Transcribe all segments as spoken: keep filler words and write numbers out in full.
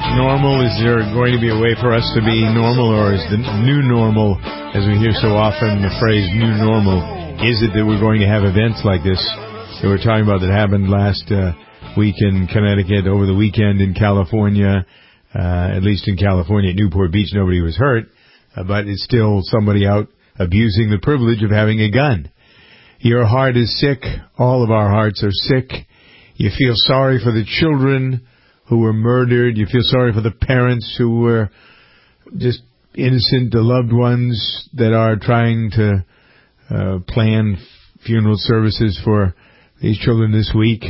normal? Is there going to be a way for us to be normal, or is the new normal, as we hear so often the phrase new normal, is it that we're going to have events like this that we're talking about that happened last uh, week in Connecticut, over the weekend in California, uh, at least in California at Newport Beach, nobody was hurt, uh, but it's still somebody out abusing the privilege of having a gun. Your heart is sick. All of our hearts are sick. You feel sorry for the children who were murdered. You feel sorry for the parents who were just innocent, the loved ones that are trying to uh, plan funeral services for these children this week.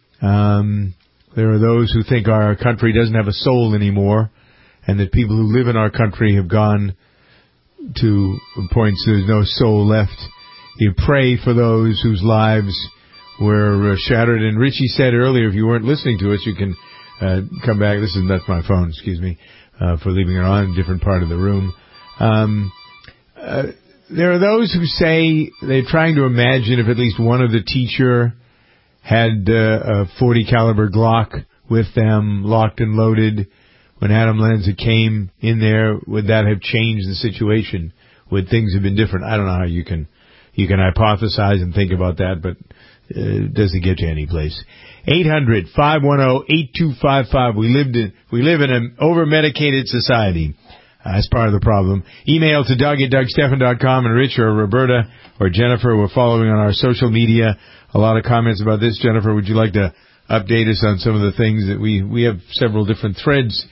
Um, there are those who think our country doesn't have a soul anymore, and that people who live in our country have gone to points there's no soul left. You pray for those whose lives were uh, shattered. And Richie said earlier, if you weren't listening to us, you can uh, come back. This is that's my phone. Excuse me uh, for leaving it on, a different part of the room. Um, uh, there are those who say they're trying to imagine if at least one of the teacher had uh, a forty caliber Glock with them, locked and loaded, when Adam Lanza came in there. Would that have changed the situation? Would things have been different? I don't know how you can. You can hypothesize and think about that, but uh, it doesn't get you any place. eight hundred, five one zero, eight two five five. We lived in, we live in an over-medicated society. Uh, that's part of the problem. Email to Doug at Doug Stephan dot com, and Rich or Roberta or Jennifer, we're following on our social media. A lot of comments about this. Jennifer, would you like to update us on some of the things that we, we have several different threads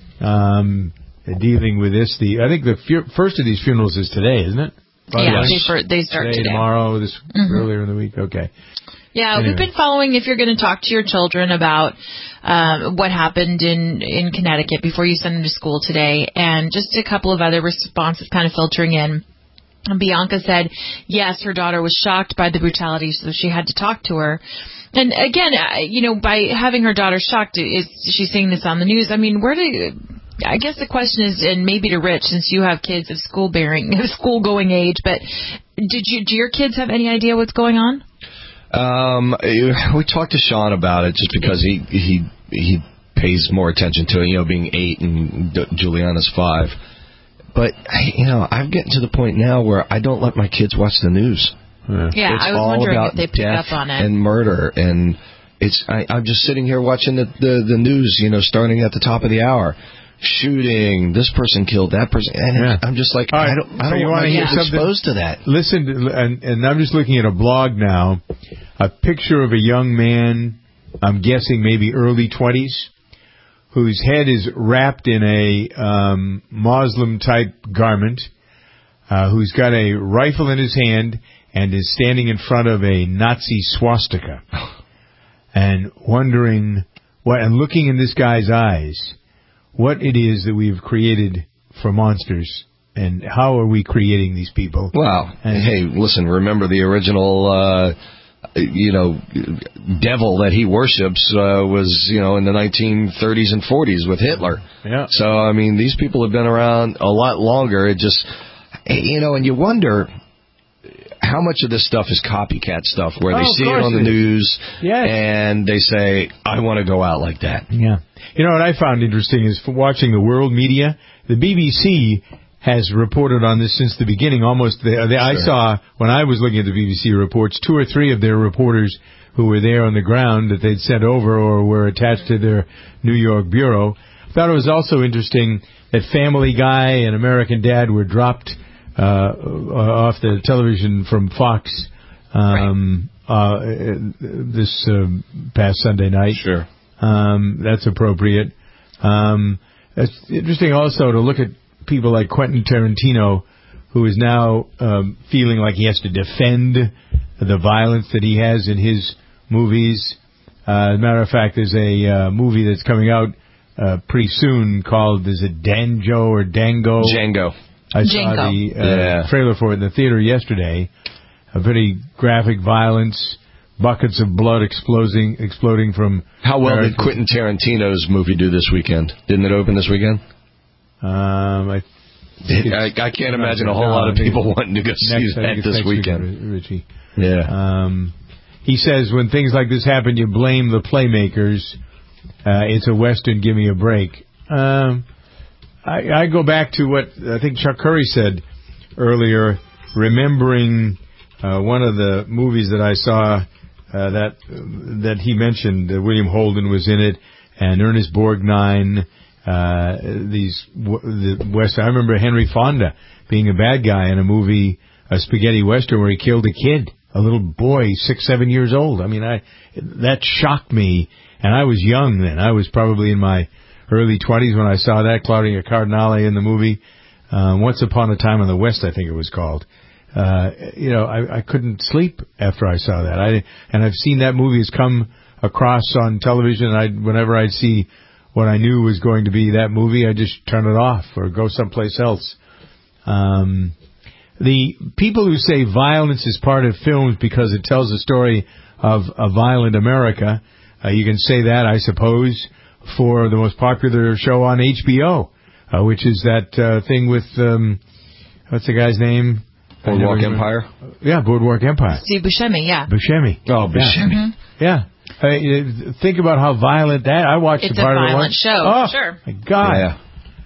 um, dealing with this. The I think the fu- first of these funerals is today, isn't it? Yeah, they, for, they start today. today. Tomorrow, this mm-hmm. earlier in the week. Okay. Yeah, anyway. We've been following, if you're going to talk to your children about uh, what happened in, in Connecticut before you send them to school today, and just a couple of other responses kind of filtering in. Bianca said, yes, her daughter was shocked by the brutality, so she had to talk to her. And again, you know, by having her daughter shocked, is she seeing this on the news? I mean, where do... I guess the question is, and maybe to Rich, since you have kids of school bearing, school going age, but did you, do your kids have any idea what's going on? Um, we talked to Sean about it just because he, he, he pays more attention to it, you know, being eight and Juliana's five. But, you know, I'm getting to the point now where I don't let my kids watch the news. Yeah, yeah it's I was all wondering about if they pick death up on it. And murder, and it's, I, I'm just sitting here watching the, the, the news, you know, starting at the top of the hour. Shooting, this person killed that person, and yeah. I'm just like, right. I don't, I don't so want to get exposed to that. Listen, and, and I'm just looking at a blog now, a picture of a young man, I'm guessing maybe early twenties, whose head is wrapped in a um, Muslim-type garment, uh, who's got a rifle in his hand and is standing in front of a Nazi swastika, and wondering what, and looking in this guy's eyes, what it is that we've created for monsters, and how are we creating these people? Wow. And hey, listen, remember the original, uh, you know, devil that he worships uh, was, you know, in the nineteen thirties and forties with Hitler. Yeah. So, I mean, these people have been around a lot longer. It just, you know, and you wonder how much of this stuff is copycat stuff, where oh, they see it on the it news yes. and they say, I want to go out like that. Yeah. You know what I found interesting is watching the world media. The B B C has reported on this since the beginning. Almost, the, the, sure. I saw, when I was looking at the B B C reports, two or three of their reporters who were there on the ground that they'd sent over or were attached to their New York bureau. I thought it was also interesting that Family Guy and American Dad were dropped uh, off the television from Fox um, right. uh, this uh, past Sunday night. Sure. Um, that's appropriate. Um, it's interesting also to look at people like Quentin Tarantino, who is now um, feeling like he has to defend the violence that he has in his movies. Uh, as a matter of fact, there's a uh, movie that's coming out uh, pretty soon called, is it Danjo or Dango? Django. I Django. saw the uh, yeah. trailer for it in the theater yesterday. A very graphic violence. Buckets of blood exploding exploding from... How well did Quentin Tarantino's movie do this weekend? Didn't it open this weekend? Um, I, I, I can't imagine a whole no, lot of people wanting to go see next, that this weekend. weekend. Richie. Yeah. Um, he says when things like this happen, you blame the playmakers. Uh, it's a Western, give me a break. Um, I, I go back to what I think Chuck Curry said earlier, remembering uh, one of the movies that I saw uh, that that he mentioned. Uh, William Holden was in it, and Ernest Borgnine. Uh, these the West. I remember Henry Fonda being a bad guy in a movie, a spaghetti western, where he killed a kid, a little boy, six, seven years old. I mean, I that shocked me, and I was young then. I was probably in my early twenties when I saw that. Claudia Cardinale in the movie, uh, Once Upon a Time in the West, I think it was called. Uh, you know, I, I couldn't sleep after I saw that. I and I've seen that movie has come across on television. I whenever I'd see what I knew was going to be that movie, I just turn it off or go someplace else. Um, the people who say violence is part of films because it tells the story of a violent America, uh, you can say that, I suppose, for the most popular show on H B O, uh, which is that uh, thing with, um, what's the guy's name? Boardwalk Empire? Yeah, Boardwalk Empire. Steve Buscemi, yeah. Buscemi. Oh, Buscemi. Yeah. Mm-hmm. yeah. Uh, think about how violent that. I watched it's a part a of it violent once. show, oh, sure. My God. Yeah.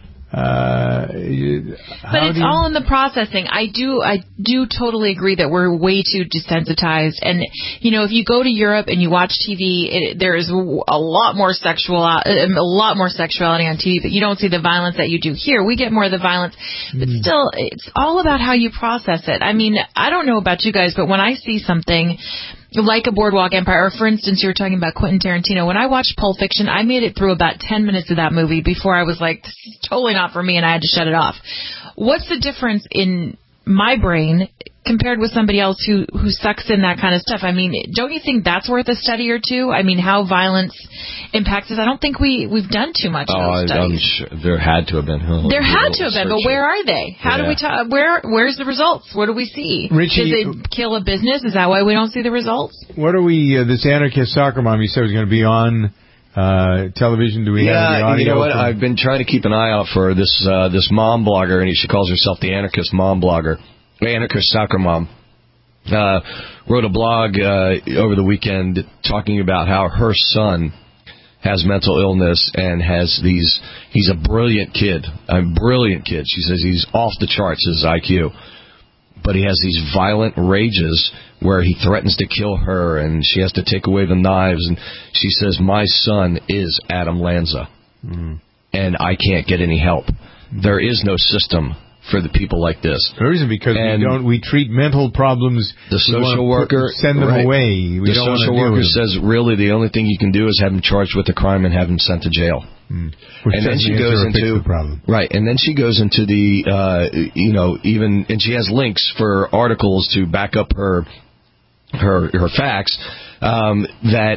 Uh, but it's you... all in the processing. I do, I do totally agree that we're way too desensitized. And you know, if you go to Europe and you watch T V, it, there is a lot more sexual, uh, a lot more sexuality on T V, but you don't see the violence that you do here. We get more of the violence, but mm. still, it's all about how you process it. I mean, I don't know about you guys, but when I see something like a Boardwalk Empire, or for instance, you were talking about Quentin Tarantino. When I watched Pulp Fiction, I made it through about ten minutes of that movie before I was like, this is totally not for me, and I had to shut it off. What's the difference in my brain compared with somebody else who, who sucks in that kind of stuff? I mean, don't you think that's worth a study or two? I mean, how violence impacts us. I don't think we, we've done too much oh, of those studies. I'm sure there had to have been. Oh, there had to have been, but where are they? How yeah. do we ta- where Where's the results? What do we see? Richie, Does it kill a business? Is that why we don't see the results? What are we, uh, this anarchist soccer mom you said was going to be on uh, television? Do we yeah, have the audio? You know what? From... I've been trying to keep an eye out for this uh, this mom blogger, and she calls herself the anarchist mom blogger, anarchist soccer mom. Uh, wrote a blog uh, over the weekend talking about how her son has mental illness and has these, he's a brilliant kid, a brilliant kid. She says he's off the charts, his I Q. But he has these violent rages where he threatens to kill her and she has to take away the knives. And she says, my son is Adam Lanza. Mm. And I can't get any help. There is no system for the people like this. There isn't, because and we don't. We treat mental problems. The social worker put, send them right. away. We the don't social worker says really the only thing you can do is have him charged with a crime and have him sent to jail. Mm. And then she goes into the problem. right, and then she goes into the uh, you know even and she has links for articles to back up her her her facts um, that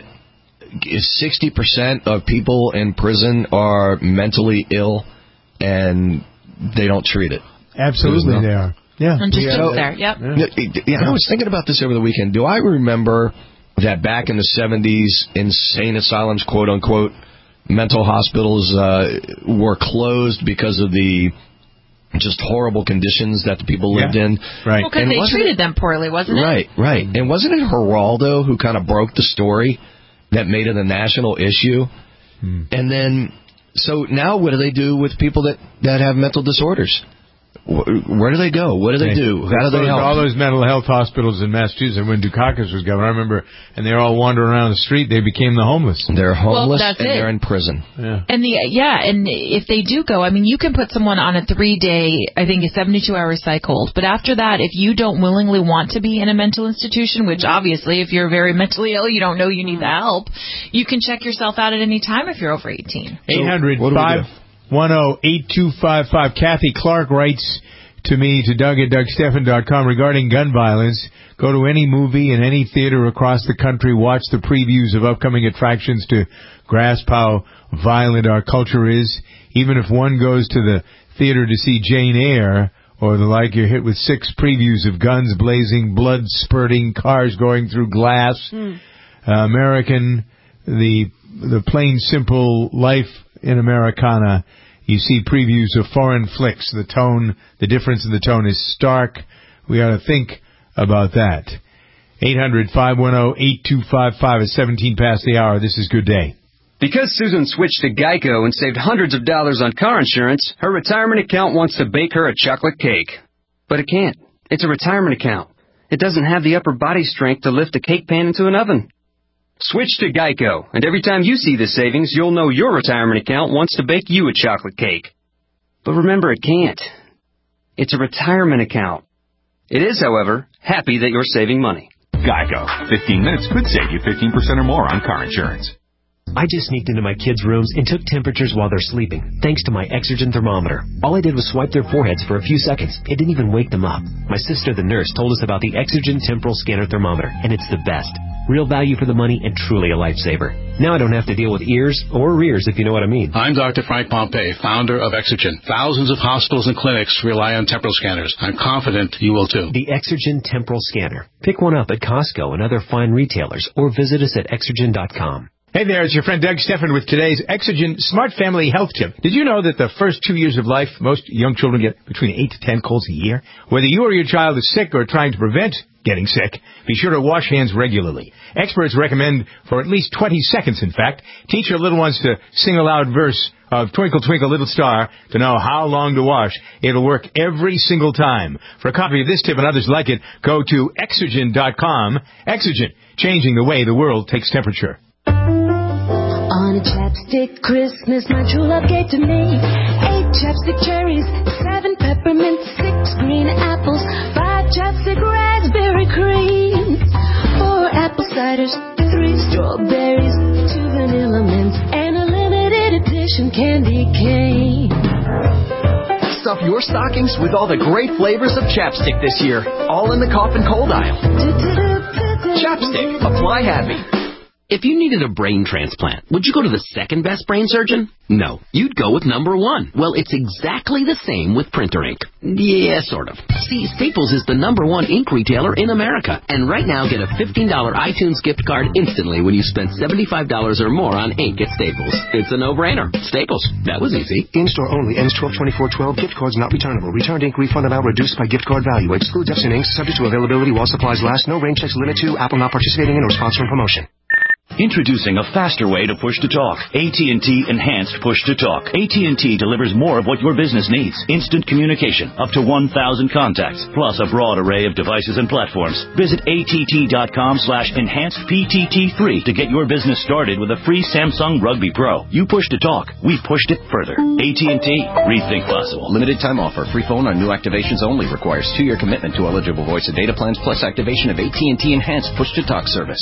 sixty percent of people in prison are mentally ill and they don't treat it. Absolutely, they are. Yeah. And just yeah. so, there, yep. Yeah. Yeah, I was thinking about this over the weekend. Do I remember that back in the seventies, insane asylums, quote unquote, mental hospitals uh, were closed because of the just horrible conditions that the people lived yeah. in? Right. Well, because they treated it, them poorly, wasn't it? Right, right. And wasn't it Geraldo who kind of broke the story that made it a national issue? Hmm. And then, so now what do they do with people that, that have mental disorders? Where do they go? What do they do? How do they help? All those mental health hospitals in Massachusetts, when Dukakis was governor, I remember, and they're all wandering around the street, they became the homeless. They're homeless well, and it. they're in prison. Yeah. And the yeah, and if they do go, I mean, you can put someone on a three-day, I think a seventy-two hour psych hold, but after that, if you don't willingly want to be in a mental institution, which obviously, if you're very mentally ill, you don't know you need the help, you can check yourself out at any time if you're over eighteen. eight hundred, five one zero, eight two five five. Kathy Clark writes to me, to Doug at Doug Stephan dot com, regarding gun violence. Go to any movie in any theater across the country, watch the previews of upcoming attractions to grasp how violent our culture is. Even if one goes to the theater to see Jane Eyre or the like, you're hit with six previews of guns blazing, blood spurting, cars going through glass. Mm. Uh, American, the the plain simple life in Americana. You see previews of foreign flicks. The tone, the difference in the tone is stark. We ought to think about that. eight hundred, five one zero, eight two five five is seventeen past the hour. This is Good Day. Because Susan switched to Geico and saved hundreds of dollars on car insurance, her retirement account wants to bake her a chocolate cake. But it can't. It's a retirement account. It doesn't have the upper body strength to lift a cake pan into an oven. Switch to Geico, and every time you see the savings, you'll know your retirement account wants to bake you a chocolate cake. But remember, it can't. It's a retirement account. It is, however, happy that you're saving money. Geico. fifteen minutes could save you fifteen percent or more on car insurance. I just sneaked into my kids' rooms and took temperatures while they're sleeping, thanks to my Exergen thermometer. All I did was swipe their foreheads for a few seconds. It didn't even wake them up. My sister, the nurse, told us about the Exergen temporal scanner thermometer, and it's the best. Real value for the money and truly a lifesaver. Now I don't have to deal with ears or rears, if you know what I mean. I'm Doctor Frank Pompey, founder of Exergen. Thousands of hospitals and clinics rely on temporal scanners. I'm confident you will too. The Exergen temporal scanner. Pick one up at Costco and other fine retailers, or visit us at exergen dot com. Hey there, it's your friend Doug Steffen with today's Exergen Smart Family Health Tip. Did you know that the first two years of life, most young children get between eight to ten colds a year? Whether you or your child is sick or trying to prevent getting sick, be sure to wash hands regularly. Experts recommend for at least twenty seconds, in fact. Teach your little ones to sing a loud verse of Twinkle, Twinkle, Little Star to know how long to wash. It'll work every single time. For a copy of this tip and others like it, go to exergen dot com. Exergen, changing the way the world takes temperature. On a chapstick Christmas, my true love gave to me eight chapstick cherries, seven peppermint, six green apples, five chapstick raspberry creams, four apple ciders, three strawberries, two vanilla mints, and a limited edition candy cane. Stuff your stockings with all the great flavors of Chapstick this year, all in the cough and cold aisle. Chapstick, apply happy. If you needed a brain transplant, would you go to the second best brain surgeon? No, you'd go with number one. Well, it's exactly the same with printer ink. Yeah, sort of. See, Staples is the number one ink retailer in America. And right now, get a fifteen dollars iTunes gift card instantly when you spend seventy-five dollars or more on ink at Staples. It's a no-brainer. Staples. That was easy. In-store only. Ends twelve twenty-four twelve. Gift cards not returnable. Returned ink refund amount reduced by gift card value. Excludes Epson inks. Subject to availability while supplies last. No rain checks limit to. Apple not participating in or sponsoring promotion. Introducing a faster way to push to talk. A T and T Enhanced Push to Talk. A T and T delivers more of what your business needs. Instant communication, up to one thousand contacts, plus a broad array of devices and platforms. Visit att.com slash enhanced PTT3 to get your business started with a free Samsung Rugby Pro. You push to talk. We pushed it further. A T and T. Rethink possible. Limited time offer. Free phone on new activations only. Requires two-year commitment to eligible voice and data plans plus activation of A T and T Enhanced Push to Talk service.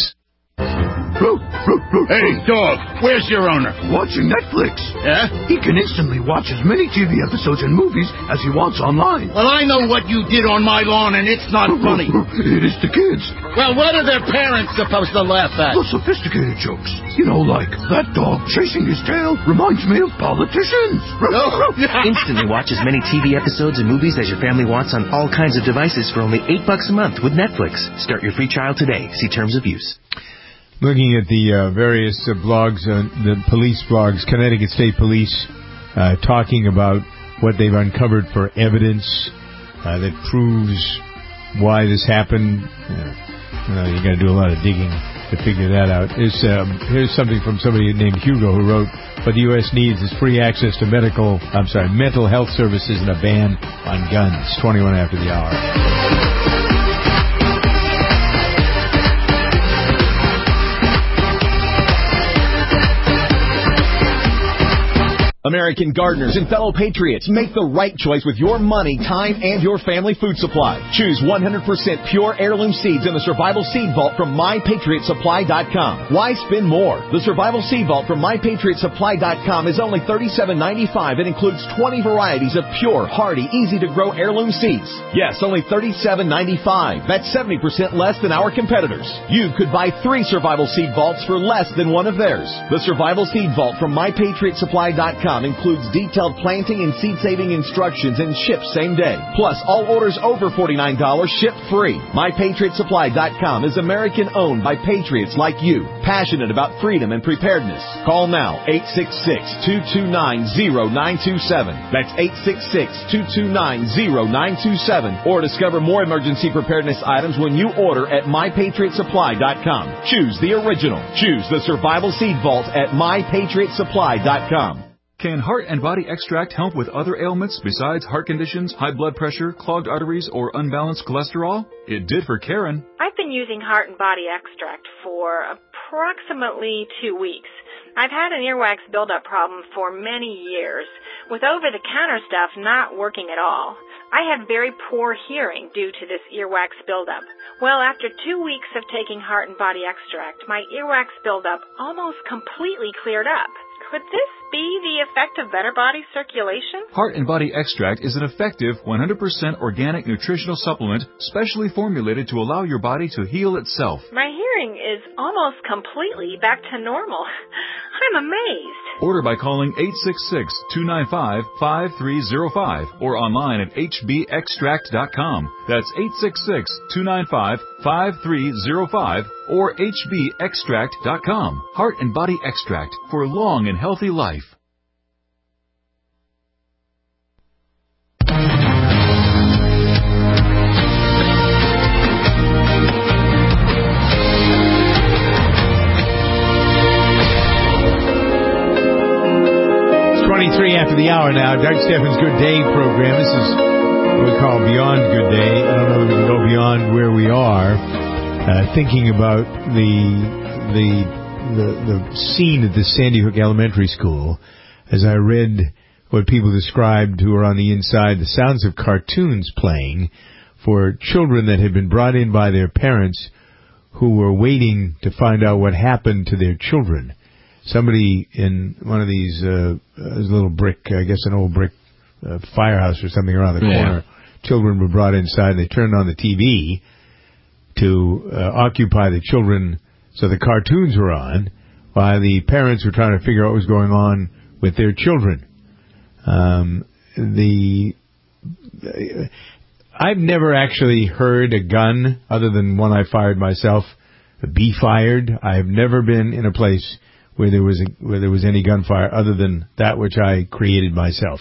Hey, dog, where's your owner? Watching Netflix. Yeah? He can instantly watch as many T V episodes and movies as he wants online. Well, I know what you did on my lawn, and it's not funny. It is the kids. Well, what are their parents supposed to laugh at? The sophisticated jokes. You know, like, that dog chasing his tail reminds me of politicians. Instantly watch as many T V episodes and movies as your family wants on all kinds of devices for only eight bucks a month with Netflix. Start your free trial today. See terms of use. Looking at the uh, various uh, blogs, uh, the police blogs, Connecticut State Police uh, talking about what they've uncovered for evidence uh, that proves why this happened. Uh, well, you got to do a lot of digging to figure that out. It's, um, here's something from somebody named Hugo who wrote, "What the U S needs is free access to medical, I'm sorry, mental health services and a ban on guns." twenty-one after the hour. American gardeners and fellow patriots, make the right choice with your money, time, and your family food supply. Choose one hundred percent pure heirloom seeds in the Survival Seed Vault from my patriot supply dot com. Why spend more? The Survival Seed Vault from my patriot supply dot com is only thirty-seven ninety-five and includes twenty varieties of pure, hardy, easy-to-grow heirloom seeds. Yes, only thirty-seven ninety-five. That's seventy percent less than our competitors. You could buy three Survival Seed Vaults for less than one of theirs. The Survival Seed Vault from my patriot supply dot com. com includes detailed planting and seed-saving instructions and ships same day. Plus, all orders over forty-nine dollars ship free. My Patriot Supply dot com is American-owned by patriots like you, passionate about freedom and preparedness. Call now, eight six six, two two nine, zero nine two seven. That's eight six six, two two nine, zero nine two seven. Or discover more emergency preparedness items when you order at My Patriot Supply dot com. Choose the original. Choose the Survival Seed Vault at My Patriot Supply dot com. Can Heart and Body Extract help with other ailments besides heart conditions, high blood pressure, clogged arteries, or unbalanced cholesterol? It did for Karen. I've been using Heart and Body Extract for approximately two weeks. I've had an earwax buildup problem for many years, with over-the-counter stuff not working at all. I had very poor hearing due to this earwax buildup. Well, after two weeks of taking Heart and Body Extract, my earwax buildup almost completely cleared up. Could this be the effect of better body circulation? Heart and Body Extract is an effective one hundred percent organic nutritional supplement specially formulated to allow your body to heal itself. My hearing is almost completely back to normal. I'm amazed. Order by calling eight six six, two nine five, five three zero five or online at H B extract dot com. That's eight six six, two nine five, five three zero five or H B extract dot com. Heart and Body Extract for long and healthy life. twenty-three after the hour now. Doug Steffens' Good Day program. This is what we call Beyond Good Day. I don't know that we can go beyond where we are. Uh, thinking about the the the the scene at the Sandy Hook Elementary School, as I read what people described who were on the inside, the sounds of cartoons playing for children that had been brought in by their parents who were waiting to find out what happened to their children. Somebody in one of these uh, little brick, I guess an old brick uh, firehouse or something around the corner, yeah. Children were brought inside and they turned on the T V to uh, occupy the children, so the cartoons were on, while the parents were trying to figure out what was going on with their children. Um, the I've never actually heard a gun, other than one I fired myself, be fired. I've never been in a place where there was a, where there was any gunfire other than that which I created myself.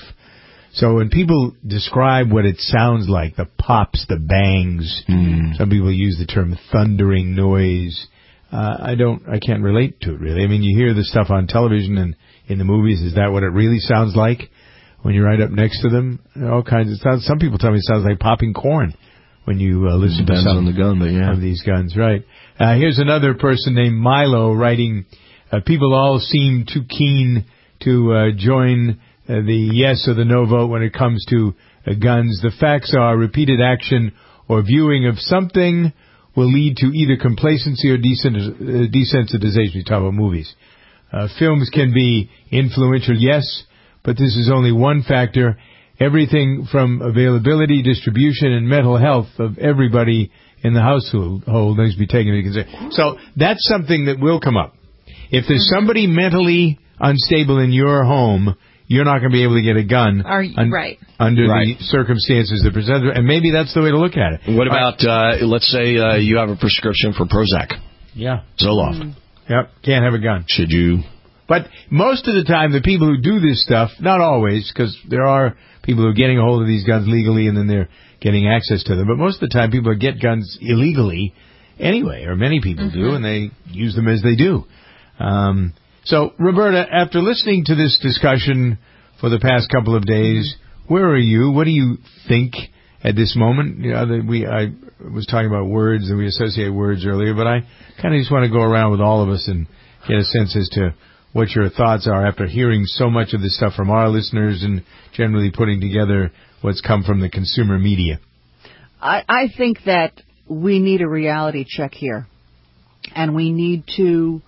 So when people describe what it sounds like, the pops, the bangs, mm. some people use the term thundering noise. Uh, I don't, I can't relate to it really. I mean, you hear the stuff on television and in the movies. Is that what it really sounds like when you're right up next to them? All kinds of sounds. Some people tell me it sounds like popping corn when you uh, listen Depends to some on the gun, but yeah. of these guns. Right. Uh, here's another person named Milo writing. Uh, people all seem too keen to uh, join uh, the yes or the no vote when it comes to uh, guns. The facts are repeated action or viewing of something will lead to either complacency or desens- uh, desensitization. We talk about movies. Uh, films can be influential, yes, but this is only one factor. Everything from availability, distribution, and mental health of everybody in the household needs to be taken into consideration. So that's something that will come up. If there's somebody mentally unstable in your home, you're not going to be able to get a gun Are you, un- right. under right. the circumstances that present. And maybe that's the way to look at it. What about, uh, let's say uh, you have a prescription for Prozac. Yeah. Zoloft. Mm. Yep. Can't have a gun. Should you? But most of the time, the people who do this stuff, not always, because there are people who are getting a hold of these guns legally and then they're getting access to them. But most of the time, people get guns illegally anyway, or many people mm-hmm. do, and they use them as they do. Um, so, Roberta, after listening to this discussion for the past couple of days, where are you? What do you think at this moment? You know, we I was talking about words, and we associate words earlier, but I kind of just want to go around with all of us and get a sense as to what your thoughts are after hearing so much of this stuff from our listeners and generally putting together what's come from the consumer media. I, I think that we need a reality check here, and we need to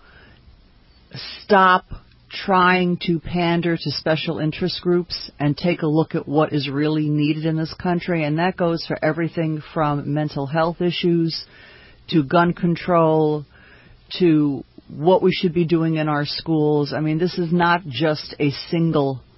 stop trying to pander to special interest groups and take a look at what is really needed in this country. And that goes for everything from mental health issues to gun control to what we should be doing in our schools. I mean, this is not just a single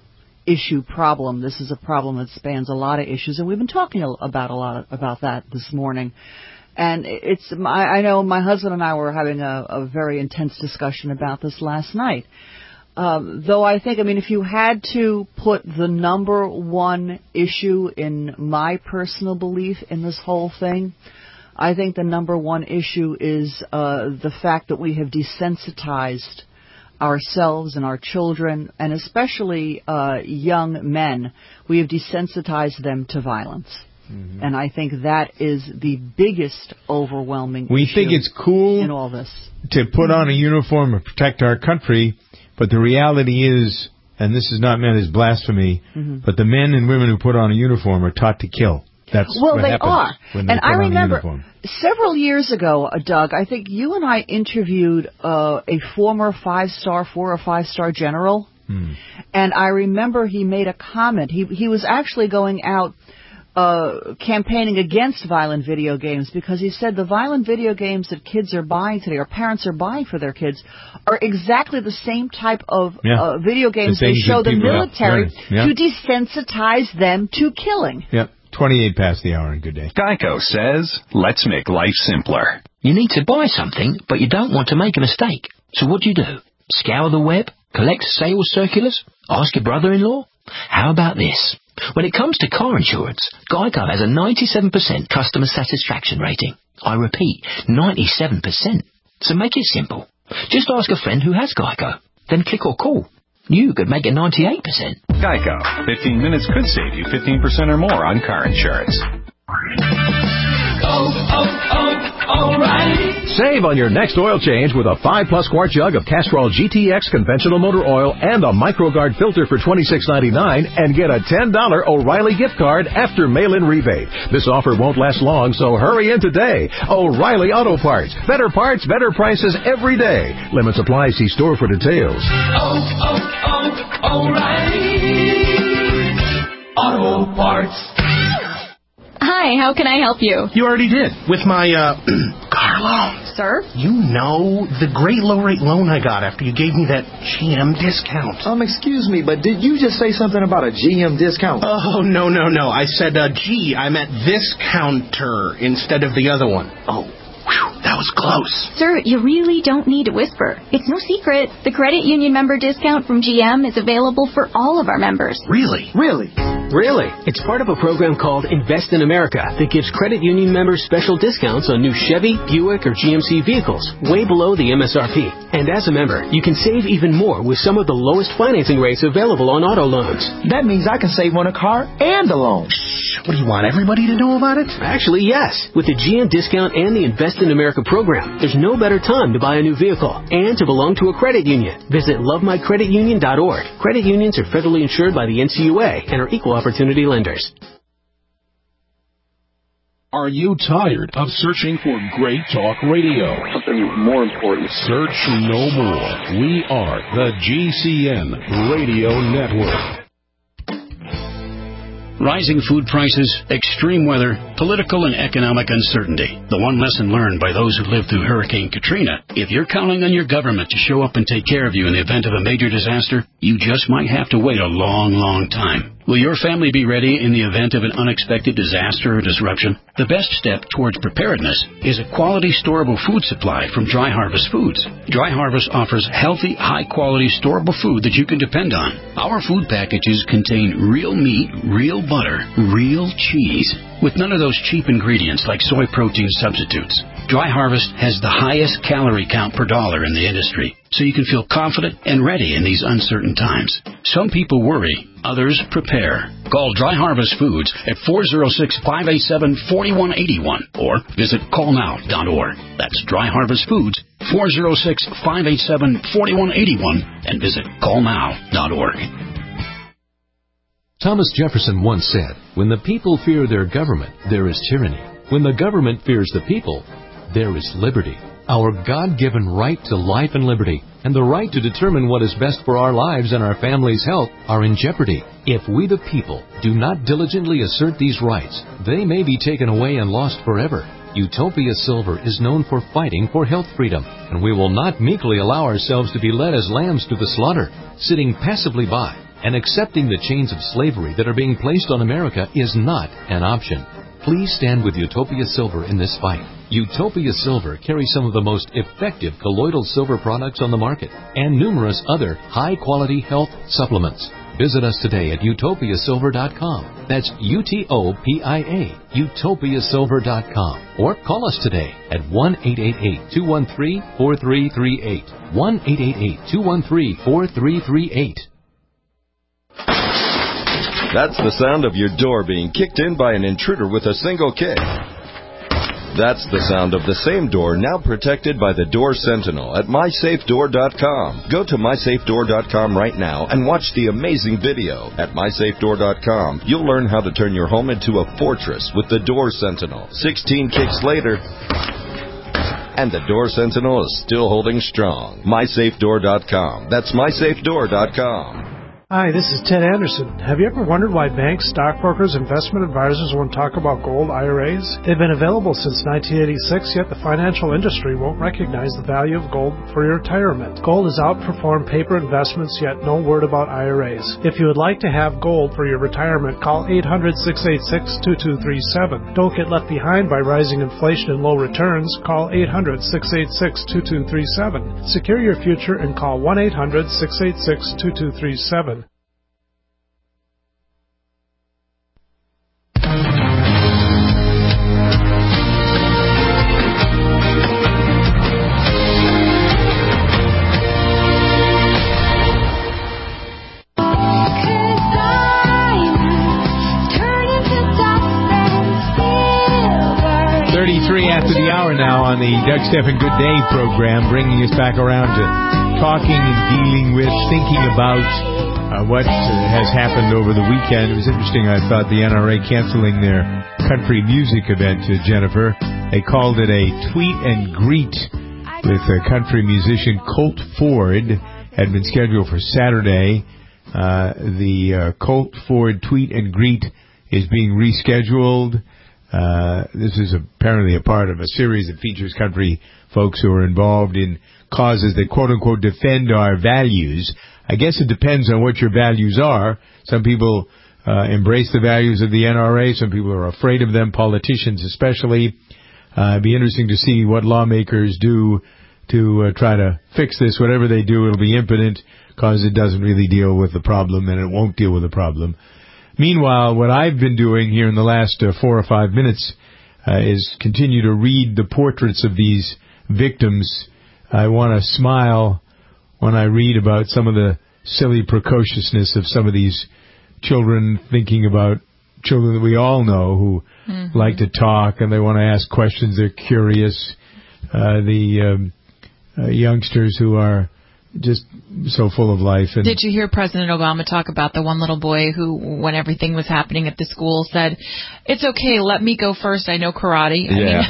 issue problem. This is a problem that spans a lot of issues, and we've been talking about a lot about that this morning. And it's, I know my husband and I were having a, a very intense discussion about this last night. Um, though I think, I mean, if you had to put the number one issue in my personal belief in this whole thing, I think the number one issue is uh, the fact that we have desensitized ourselves and our children, and especially uh, young men. We have desensitized them to violence. Mm-hmm. And I think that is the biggest overwhelming we issue think it's cool in all this. To put on a uniform and protect our country, but the reality is, and this is not meant as blasphemy, mm-hmm. but the men and women who put on a uniform are taught to kill. That's well, what they happens are. When they and put I on remember a uniform. Several years ago, uh, Doug, I think you and I interviewed uh, a former five-star, four or five-star general, hmm. and I remember he made a comment. He he was actually going out Uh, campaigning against violent video games because he said the violent video games that kids are buying today, or parents are buying for their kids, are exactly the same type of yeah. uh, video games the they show the military yeah. to desensitize them to killing. Yep, twenty-eight past the hour, and good day. Geico says, let's make life simpler. You need to buy something, but you don't want to make a mistake. So what do you do? Scour the web? Collect sales circulars? Ask your brother-in-law? How about this? When it comes to car insurance, Geico has a ninety-seven percent customer satisfaction rating. I repeat, ninety-seven percent. So make it simple. Just ask a friend who has Geico. Then click or call. You could make it ninety-eight percent. Geico. fifteen minutes could save you fifteen percent or more on car insurance. Oh, oh, oh, O'Reilly. Save on your next oil change with a five plus quart jug of Castrol G T X conventional motor oil and a MicroGuard filter for twenty-six ninety-nine and get a ten dollars O'Reilly gift card after mail-in rebate. This offer won't last long, so hurry in today. O'Reilly Auto Parts. Better parts, better prices every day. Limits apply. See store for details. Oh, oh, oh, O'Reilly Auto Parts. Hi, how can I help you? You already did. With my, uh, car loan. Sir? You know, the great low-rate loan I got after you gave me that G M discount. Um, excuse me, but did you just say something about a G M discount? Oh, no, no, no. I said, uh, G, I meant this counter instead of the other one. Oh. Whew, that was close. Sir, you really don't need to whisper. It's no secret. The credit union member discount from G M is available for all of our members. Really? Really? Really? It's part of a program called Invest in America that gives credit union members special discounts on new Chevy, Buick, or G M C vehicles, way below the M S R P. And as a member, you can save even more with some of the lowest financing rates available on auto loans. That means I can save on a car and a loan. Shh. What do you want, everybody to know about it? Actually, yes. With the G M discount and the Invest in America program, there's no better time to buy a new vehicle and to belong to a credit union. Visit love my credit union dot org. Credit unions are federally insured by the N C U A and are equal opportunity lenders. Are you tired of searching for great talk radio? Something more important. Search no more. We are the G C N Radio Network. Rising food prices, extreme weather, political and economic uncertainty. The one lesson learned by those who lived through Hurricane Katrina: if you're counting on your government to show up and take care of you in the event of a major disaster, you just might have to wait a long, long time. Will your family be ready in the event of an unexpected disaster or disruption? The best step towards preparedness is a quality storable food supply from Dry Harvest Foods. Dry Harvest offers healthy, high-quality storable food that you can depend on. Our food packages contain real meat, real butter, real cheese, with none of those cheap ingredients like soy protein substitutes. Dry Harvest has the highest calorie count per dollar in the industry, so you can feel confident and ready in these uncertain times. Some people worry, others prepare. Call Dry Harvest Foods at four oh six, five eight seven, four one eight one or visit call now dot org. That's Dry Harvest Foods, four oh six, five eight seven, four one eight one and visit call now dot org. Thomas Jefferson once said, "When the people fear their government, there is tyranny. When the government fears the people, there is liberty." Our God-given right to life and liberty and the right to determine what is best for our lives and our family's health are in jeopardy. If we the people do not diligently assert these rights, they may be taken away and lost forever. Utopia Silver is known for fighting for health freedom, and we will not meekly allow ourselves to be led as lambs to the slaughter, sitting passively by, and accepting the chains of slavery that are being placed on America is not an option. Please stand with Utopia Silver in this fight. Utopia Silver carries some of the most effective colloidal silver products on the market and numerous other high-quality health supplements. Visit us today at utopia silver dot com. That's U T O P I A, utopia silver dot com. Or call us today at one eight eight eight, two one three, four three three eight. one eight eight eight, two one three, four three three eight. That's the sound of your door being kicked in by an intruder with a single kick. That's the sound of the same door now protected by the Door Sentinel at my safe door dot com. Go to my safe door dot com right now and watch the amazing video. At my safe door dot com, you'll learn how to turn your home into a fortress with the Door Sentinel. sixteen kicks later, and the Door Sentinel is still holding strong. my safe door dot com. That's my safe door dot com. Hi, this is Ted Anderson. Have you ever wondered why banks, stockbrokers, investment advisors won't talk about gold I R As? They've been available since nineteen eighty-six, yet the financial industry won't recognize the value of gold for your retirement. Gold has outperformed paper investments, yet no word about I R As. If you would like to have gold for your retirement, call eight hundred, six eight six, two two three seven. Don't get left behind by rising inflation and low returns. Call eight hundred, six eight six, two two three seven. Secure your future and call one eight hundred, six eight six, two two three seven. thirty-three after the hour now on the Doug Stephan Good Day program, bringing us back around to talking and dealing with, thinking about uh, what uh, has happened over the weekend. It was interesting, I thought, the N R A canceling their country music event, uh, Jennifer. They called it a tweet and greet with uh, country musician Colt Ford. Had been scheduled for Saturday. Uh, the uh, Colt Ford tweet and greet is being rescheduled. Uh, this is apparently a part of a series that features country folks who are involved in causes that quote-unquote defend our values. I guess it depends on what your values are. Some people uh, embrace the values of the N R A. Some people are afraid of them, politicians especially. Uh, it'd be interesting to see what lawmakers do to uh, try to fix this. Whatever they do, it'll be impotent because it doesn't really deal with the problem, and it won't deal with the problem. Meanwhile, what I've been doing here in the last uh, four or five minutes uh, is continue to read the portraits of these victims. I want to smile when I read about some of the silly precociousness of some of these children, thinking about children that we all know who mm-hmm. like to talk and they want to ask questions. They're curious. Uh, the um, uh, youngsters who are just so full of life. And did you hear President Obama talk about the one little boy who, when everything was happening at the school, said, "It's okay, let me go first. I know karate." I yeah.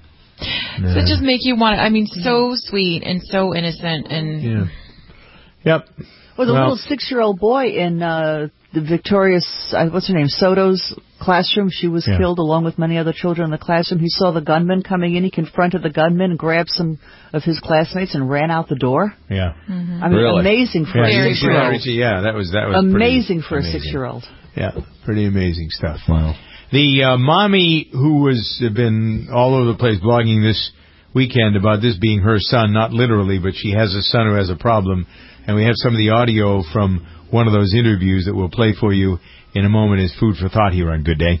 mean, does it just make you want to, I mean, so sweet and so innocent and... Yeah. Yep. Well, the well, little six-year-old boy in uh, the Victoria's, uh, what's her name, Soto's classroom, she was yeah. killed along with many other children in the classroom. He saw the gunman coming in. He confronted the gunman, grabbed some of his classmates, and ran out the door. Yeah. Mm-hmm. I mean, really? amazing for yeah, a six-year-old. Yeah, that was that was amazing for amazing. a six-year-old. Yeah, pretty amazing stuff. Wow. The uh, mommy who was uh, been all over the place blogging this weekend about this being her son, not literally, but she has a son who has a problem. And we have some of the audio from one of those interviews that we'll play for you in a moment as food for thought here on Good Day.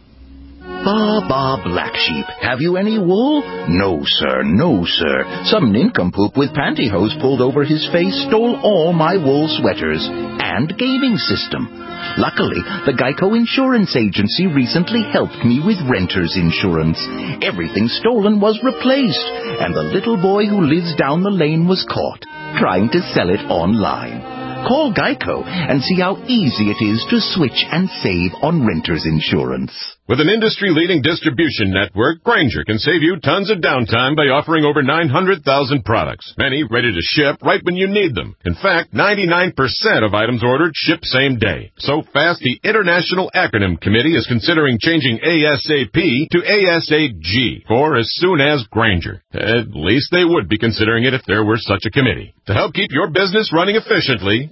Bah, bah, black sheep, have you any wool? No, sir, no, sir. Some nincompoop with pantyhose pulled over his face stole all my wool sweaters and gaming system. Luckily, the Geico Insurance Agency recently helped me with renter's insurance. Everything stolen was replaced, and the little boy who lives down the lane was caught trying to sell it online. Call Geico and see how easy it is to switch and save on renter's insurance. With an industry-leading distribution network, Grainger can save you tons of downtime by offering over nine hundred thousand products, many ready to ship right when you need them. In fact, ninety-nine percent of items ordered ship same day. So fast, the International Acronym Committee is considering changing ASAP to ASAG, for as soon as Grainger. At least they would be considering it if there were such a committee. To help keep your business running efficiently,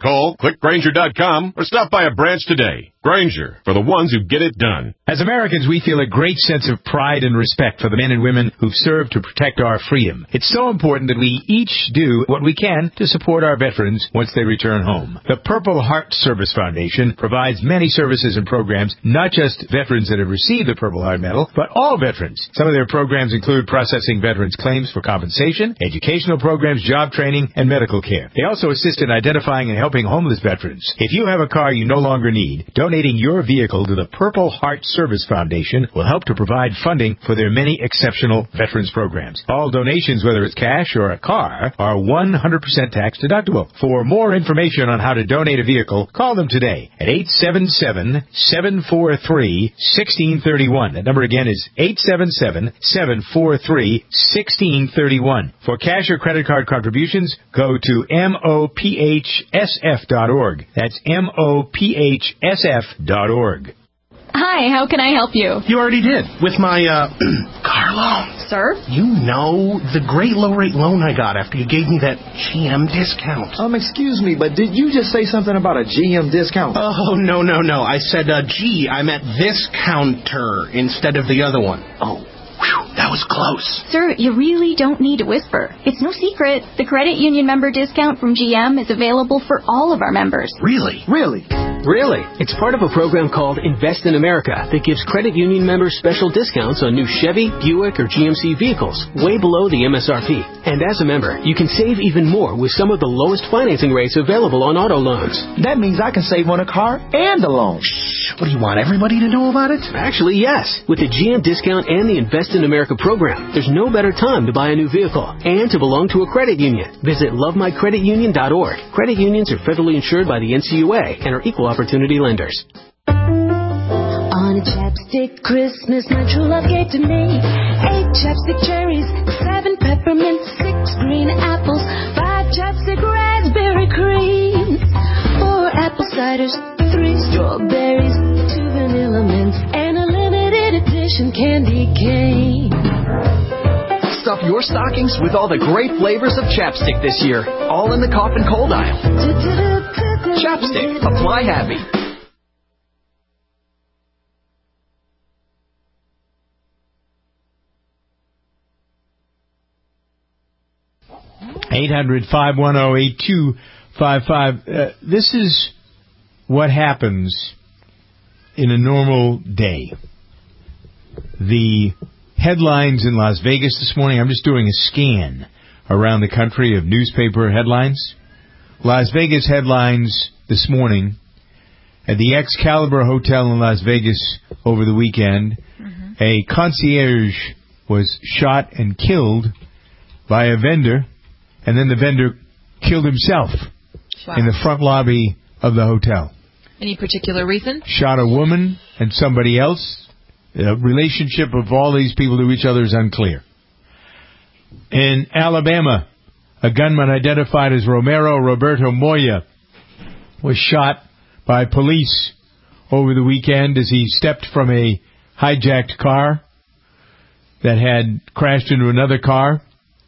Call, click Grainger dot com, or stop by a branch today. Grainger, for the ones who get it done. As Americans, we feel a great sense of pride and respect for the men and women who've served to protect our freedom. It's so important that we each do what we can to support our veterans once they return home. The Purple Heart Service Foundation provides many services and programs, not just veterans that have received the Purple Heart Medal, but all veterans. Some of their programs include processing veterans' claims for compensation, educational programs, job training, and medical care. They also assist in identifying and helping homeless veterans. If you have a car you no longer need, donating your vehicle to the Purple Heart Service Foundation will help to provide funding for their many exceptional veterans programs. All donations, whether it's cash or a car, are one hundred percent tax deductible. For more information on how to donate a vehicle, call them today at eight seven seven, seven four three, one six three one. That number again is eight seven seven, seven four three, one six three one. For cash or credit card contributions, go to M O P H S F dot org. That's M O P H S F dot org. Hi, how can I help you? You already did, with my, uh, car loan. Sir? You know, the great low-rate loan I got after you gave me that G M discount. Um, excuse me, but did you just say something about a G M discount? Oh, no, no, no. I said, uh, G, I meant this counter instead of the other one. Oh. Whew, that was close. Sir, you really don't need to whisper. It's no secret. The credit union member discount from G M is available for all of our members. Really? Really? Really? It's part of a program called Invest in America that gives credit union members special discounts on new Chevy, Buick, or G M C vehicles, way below the M S R P. And as a member, you can save even more with some of the lowest financing rates available on auto loans. That means I can save on a car and a loan. Shh. What do you want, everybody to know about it? Actually, yes. With the G M discount and the Invest in America program, there's no better time to buy a new vehicle and to belong to a credit union. Visit love my credit union dot org. Credit unions are federally insured by the N C U A and are equal opportunity lenders. On a chapstick Christmas, my true love gave to me eight chapstick cherries, seven peppermint, six green apples, five chapstick raspberry creams, four apple ciders, three strawberries, two vanilla mints, and a limited edition candy cane. Stuff your stockings with all the great flavors of Chapstick this year, all in the cough and cold aisle. Chapstick, apply happy. eight hundred, five one zero, eight two five five. Uh, this is what happens in a normal day. The headlines in Las Vegas this morning, I'm just doing a scan around the country of newspaper headlines. Las Vegas headlines this morning: at the Excalibur Hotel in Las Vegas over the weekend, mm-hmm. a concierge was shot and killed by a vendor, and then the vendor killed himself wow. in the front lobby of the hotel. Any particular reason? Shot a woman and somebody else. The relationship of all these people to each other is unclear. In Alabama, a gunman identified as Romero Roberto Moya was shot by police over the weekend as he stepped from a hijacked car that had crashed into another car.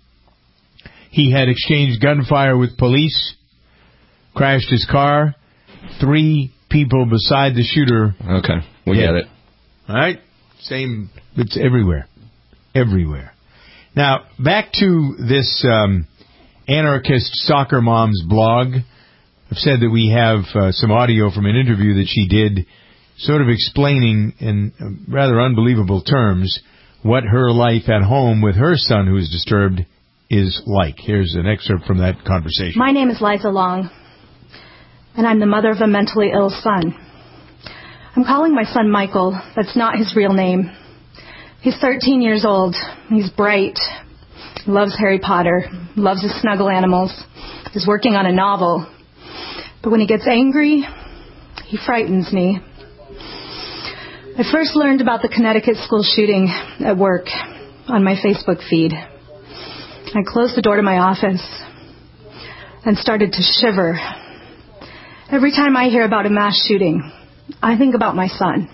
He had exchanged gunfire with police, crashed his car, three people beside the shooter. Okay, we dead. get it. All right? Same, it's everywhere. Everywhere. Now, back to this um, anarchist soccer mom's blog. I've said that we have uh, some audio from an interview that she did sort of explaining in rather unbelievable terms what her life at home with her son who is disturbed is like. Here's an excerpt from that conversation. My name is Liza Long, and I'm the mother of a mentally ill son. I'm calling my son Michael. That's not his real name. He's thirteen years old. He's bright. He loves Harry Potter. Loves his snuggle animals. He's working on a novel. But when he gets angry, he frightens me. I first learned about the Connecticut school shooting at work on my Facebook feed. I closed the door to my office and started to shiver. Every time I hear about a mass shooting, I think about my son.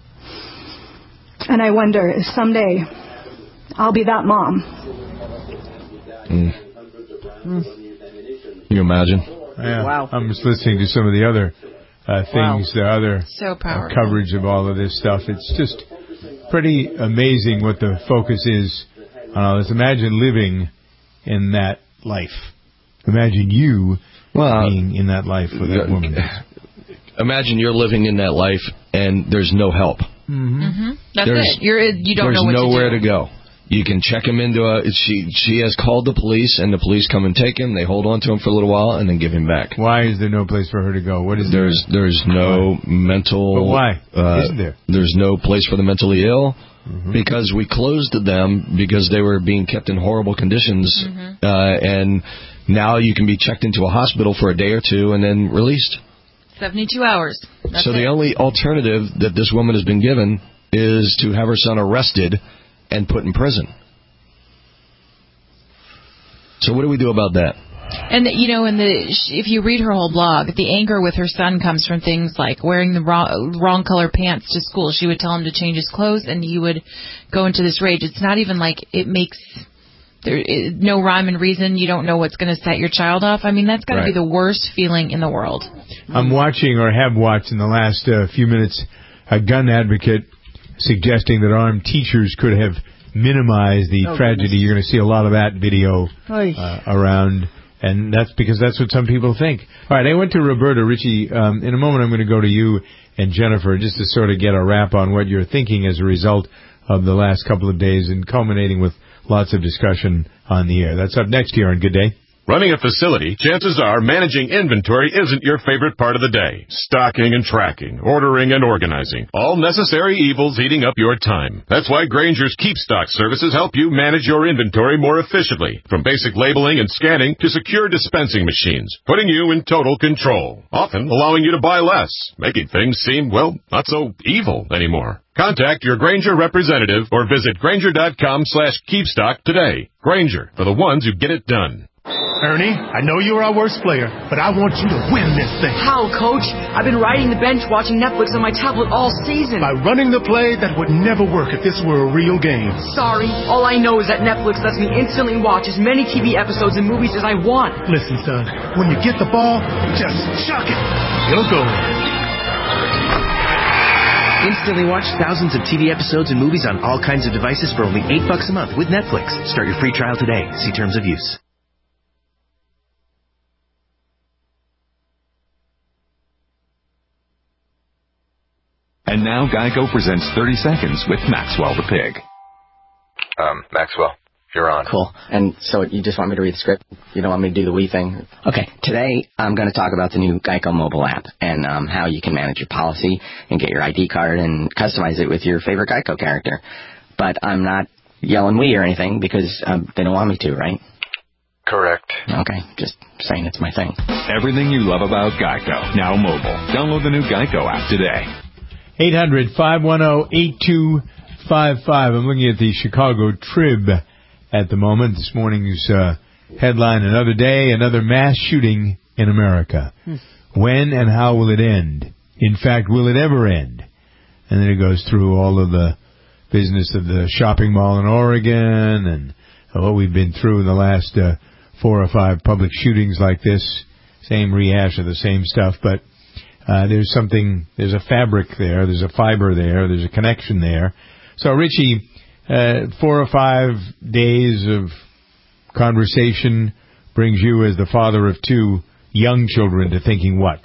And I wonder if someday I'll be that mom. Mm. Mm. Can you imagine? Yeah. Wow. I'm just listening to some of the other uh, things, Wow. the other So uh, powerful. coverage of all of this stuff. It's just pretty amazing what the focus is on all this. Imagine living in that life. Imagine you well, being in that life with that woman. Imagine you're living in that life and there's no help. Mm-hmm. Mm-hmm. That's There's- it. You're you don't There's know what nowhere to to, do. go. You can check him into a. She she has called the police, and the police come and take him. They hold on to him for a little while, and then give him back. Why is there no place for her to go? What is There's there? there's no mental. But why? Uh, Isn't there? There's no place for the mentally ill. Mm-hmm. Because we closed them because they were being kept in horrible conditions, Mm-hmm. uh, and now you can be checked into a hospital for a day or two and then released. seventy-two hours. That's so it. the only alternative that this woman has been given is to have her son arrested and put in prison. So what do we do about that? And you know, in the if you read her whole blog, the anger with her son comes from things like wearing the wrong, wrong color pants to school. She would tell him to change his clothes, and he would go into this rage. It's not even like it makes there is no rhyme and reason. You don't know what's going to set your child off. I mean, that's got to Right. be the worst feeling in the world. I'm watching or have watched in the last uh, few minutes a gun advocate suggesting that armed teachers could have minimized the Oh, tragedy. goodness. You're going to see a lot of that video Oy. uh, around, and that's because that's what some people think. All right, I went to Roberta. Richie, um, in a moment I'm going to go to you and Jennifer just to sort of get a wrap on what you're thinking as a result of the last couple of days and culminating with lots of discussion on the air. That's up next here on Good Day. Running a facility, chances are managing inventory isn't your favorite part of the day. Stocking and tracking, ordering and organizing, all necessary evils eating up your time. That's why Granger's Keep Stock services help you manage your inventory more efficiently. From basic labeling and scanning to secure dispensing machines, putting you in total control. Often allowing you to buy less, making things seem, well, not so evil anymore. Contact your Granger representative or visit Granger.com slash Keepstock today. Granger, for the ones who get it done. Ernie, I know you're our worst player, but I want you to win this thing. How, Coach? I've been riding the bench watching Netflix on my tablet all season. By running the play that would never work if this were a real game. Sorry, all I know is that Netflix lets me instantly watch as many T V episodes and movies as I want. Listen, son, when you get the ball, just chuck it. It'll go. Instantly watch thousands of T V episodes and movies on all kinds of devices for only eight bucks a month with Netflix. Start your free trial today. See terms of use. And now Geico presents thirty seconds with Maxwell the Pig. Um, Maxwell, you're on. Cool. And so you just want me to read the script? You don't want me to do the we thing? Okay. Today, I'm going to talk about the new Geico mobile app and um, how you can manage your policy and get your I D card and customize it with your favorite Geico character. But I'm not yelling we or anything because um, they don't want me to, right? Correct. Okay. Just saying it's my thing. Everything you love about Geico, now mobile. Download the new Geico app today. eight hundred, five one zero, eight two five five. I'm looking at the Chicago Trib at the moment. This morning's uh, headline, another day, another mass shooting in America. Hmm. When and how will it end? In fact, will it ever end? And then it goes through all of the business of the shopping mall in Oregon and what we've been through in the last uh, four or five public shootings like this. Same rehash of the same stuff, but Uh, there's something, there's a fabric there, there's a fiber there, there's a connection there. So, Richie, uh, four or five days of conversation brings you, as the father of two young children, to thinking what?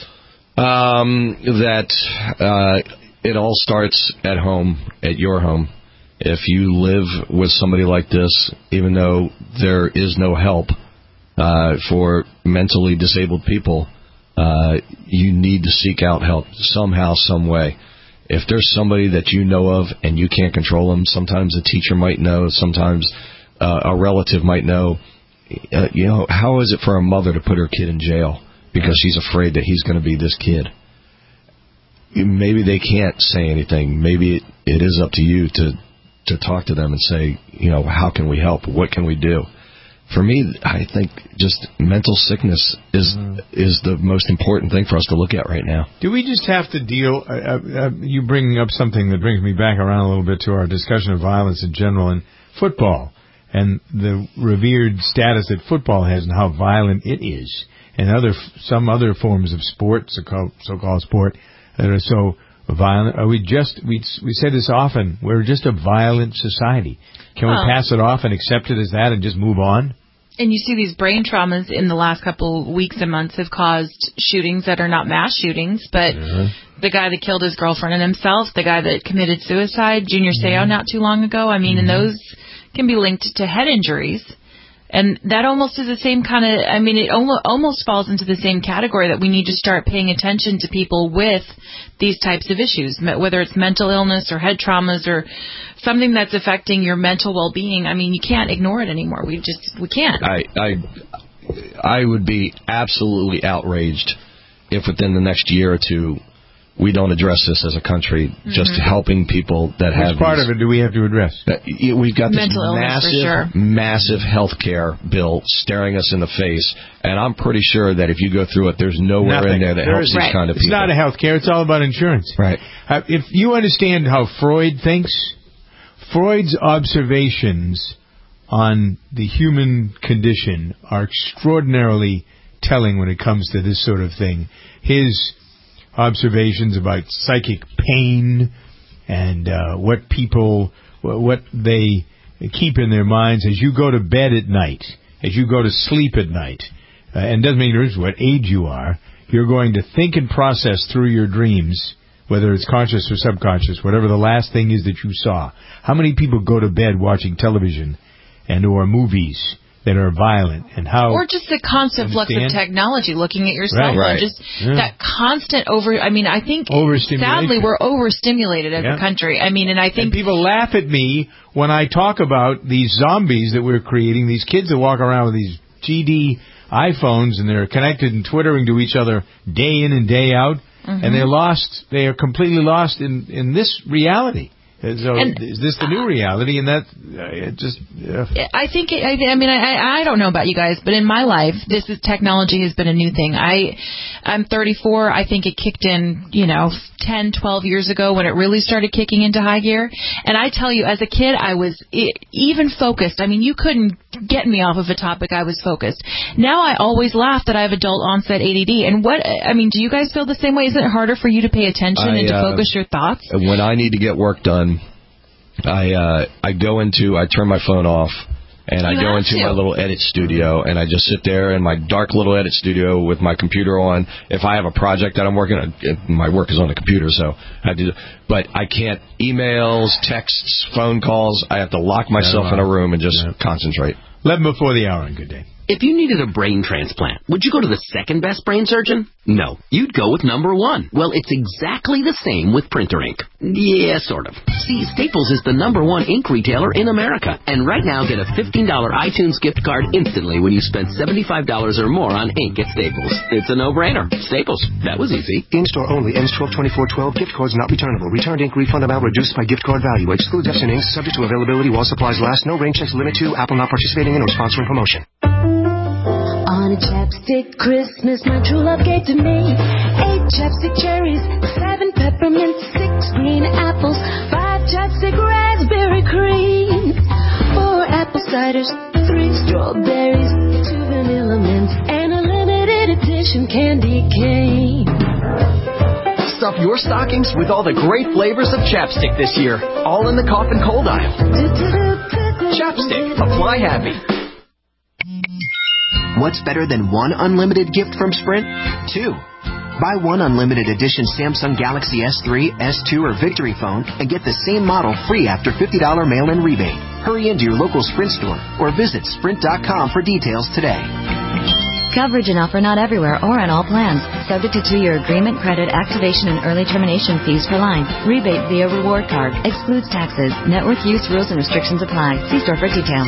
Um, that uh, it all starts at home, at your home. If you live with somebody like this, even though there is no help uh, for mentally disabled people, Uh, you need to seek out help somehow, some way. If there's somebody that you know of and you can't control them, sometimes a teacher might know, sometimes uh, a relative might know. Uh, you know, how is it for a mother to put her kid in jail because she's afraid that he's going to be this kid? Maybe they can't say anything. Maybe it, it is up to you to, to talk to them and say, you know, how can we help? What can we do? For me, I think just mental sickness is mm. is the most important thing for us to look at right now. Do we just have to deal... Uh, uh, you bring up something that brings me back around a little bit to our discussion of violence in general in football and the revered status that football has and how violent it is and other some other forms of sport, so-called, so-called sport, that are so violent. Are we just, we we say this often, we're just a violent society. Can well, we pass it off and accept it as that and just move on? And you see these brain traumas in the last couple of weeks and months have caused shootings that are not mass shootings, but mm-hmm. the guy that killed his girlfriend and himself, the guy that committed suicide, Junior Seau, mm-hmm. not too long ago. I mean, mm-hmm. and those can be linked to head injuries. And that almost is the same kind of, I mean, it almost falls into the same category that we need to start paying attention to people with these types of issues, whether it's mental illness or head traumas or something that's affecting your mental well-being. I mean, you can't ignore it anymore. We just, we can't. I, I, I would be absolutely outraged if within the next year or two we don't address this as a country, mm-hmm. just helping people that Which have... Which part these, of it do we have to address? Uh, we've got this mental massive, illness, for sure. massive health care bill staring us in the face, and I'm pretty sure that if you go through it, there's nowhere Nothing. in there that there helps is, these right. kind of it's people. It's not a health care. It's all about insurance. Right. Uh, if you understand how Freud thinks, Freud's observations on the human condition are extraordinarily telling when it comes to this sort of thing. His observations about psychic pain and uh, what people, what they keep in their minds as you go to bed at night, as you go to sleep at night, uh, and it doesn't make any difference what age you are, you're going to think and process through your dreams, whether it's conscious or subconscious, whatever the last thing is that you saw. How many people go to bed watching television and or movies that are violent, and how... Or just the constant flux of technology, looking at your cell phone, right, right. just yeah. that constant over... I mean, I think, sadly, we're overstimulated as yeah. a country. I mean, and I think... And people laugh at me when I talk about these zombies that we're creating, these kids that walk around with these G D iPhones, and they're connected and twittering to each other day in and day out, mm-hmm. and they're lost, they are completely lost in, in this reality. So and, is this the new reality? And that uh, it just. Uh, I think. It, I, I mean, I, I don't know about you guys, but in my life, this is technology has been a new thing. I, I'm thirty-four. I think it kicked in, you know, ten, twelve years ago when it really started kicking into high gear. And I tell you, as a kid, I was even focused. I mean, you couldn't get me off of a topic. I was focused. Now I always laugh that I have adult onset A D D. And what I mean, do you guys feel the same way? Isn't it harder for you to pay attention I, and to uh, focus your thoughts? When I need to get work done, I uh, I go into, I turn my phone off, and I you go into to. my little edit studio, and I just sit there in my dark little edit studio with my computer on. If I have a project that I'm working on, my work is on the computer, so I do. But I can't emails, texts, phone calls. I have to lock myself yeah, well, in a room and just yeah. concentrate. eleven before the hour, and good day. If you needed a brain transplant, would you go to the second best brain surgeon? No, you'd go with number one. Well, it's exactly the same with printer ink. Yeah, sort of. See, Staples is the number one ink retailer in America. And right now, get a fifteen dollars iTunes gift card instantly when you spend seventy-five dollars or more on ink at Staples. It's a no-brainer. Staples. That was easy. In-store only. Ends twelve twenty-four twelve. Gift cards not returnable. Returned ink refund amount reduced by gift card value. Excludes Epson inks. Subject to availability while supplies last. No rain checks limit to. Apple not participating in or sponsoring promotion. On a chapstick Christmas, my true love gave to me eight chapstick cherries, seven peppermints, six green apples, five chapstick raspberry cream, four apple ciders, three strawberries, two vanilla mints, and a limited edition candy cane. Stuff your stockings with all the great flavors of Chapstick this year, all in the cough and cold aisle. Chapstick, apply happy. What's better than one unlimited gift from Sprint? Two. Buy one unlimited edition Samsung Galaxy S three, S two, or Victory phone and get the same model free after fifty dollars mail-in rebate. Hurry into your local Sprint store or visit sprint dot com for details today. Coverage and offer not everywhere or on all plans. Subject to two-year agreement, credit, activation, and early termination fees per line. Rebate via reward card. Excludes taxes. Network use rules and restrictions apply. See store for details.